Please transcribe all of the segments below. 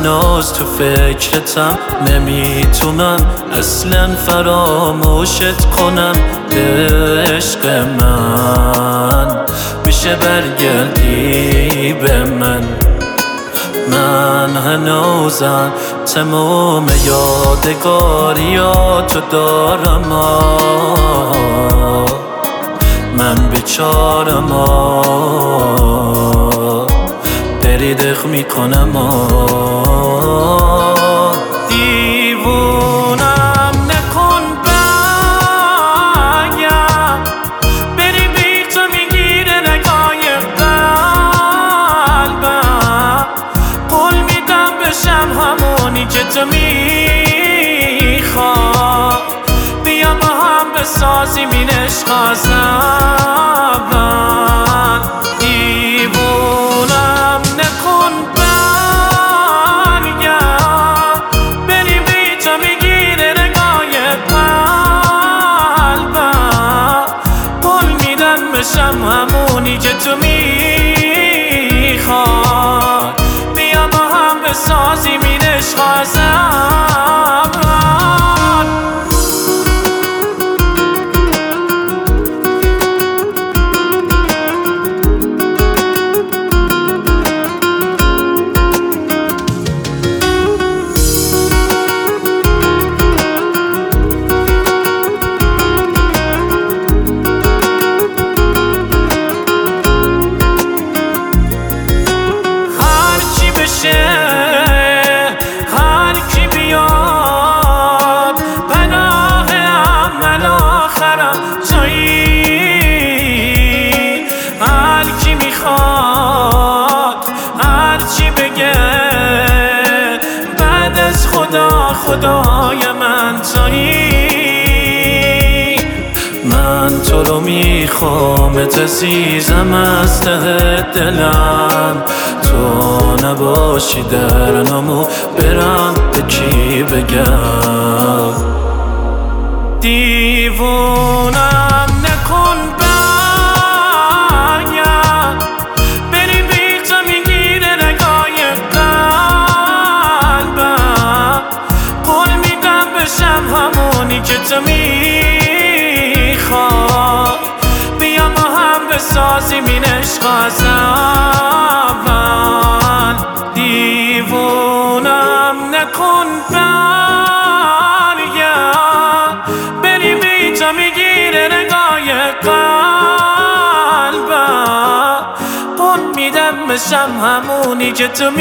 هنوز تو فکرتم، نمیتونم اصلا فراموشت کنم. عشق من میشه برگردی به من؟ من هنوزم تمام یادگاریاتو دارم. من بیچارم، دریدخ میکنم. دیوونم نکن بگم، بری بی تو میگیره نگاه قلبم. قول میدم بشم همونی که تو میخوای، بیا با هم بسازیم این عشق از اول. دیوونم نکن برگم، بری بی تو میگیره نگاه قلبم. قول میدم بشم همونی که تو میخوای، بیا با هم بسازیم این عشق از اول. هر کی بیاد پناه اول آخرم تویی. هر کی میخواد هر چی بگه بعد از خدای من تویی. من تو رو میخوامت عزیزم از ته دلم. تو نباشی در نامو برم به کی بگم؟ دیوونم نکن برگم، بری بی تو میگیره نگاه قلبم. قول میدم بشم همونی که تو میخوای، بیا ما هم بسازیم این عشق از اول. دیوونم نکن برگم، بری بی تو میگیره نگاه قلبم. قول میدم بشم همونی که تو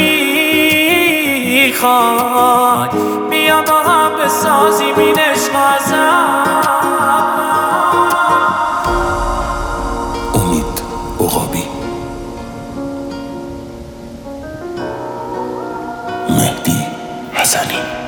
میخوای، بیا با هم بسازیم این عشق از اول. امید عقابی، مهدی حسنی.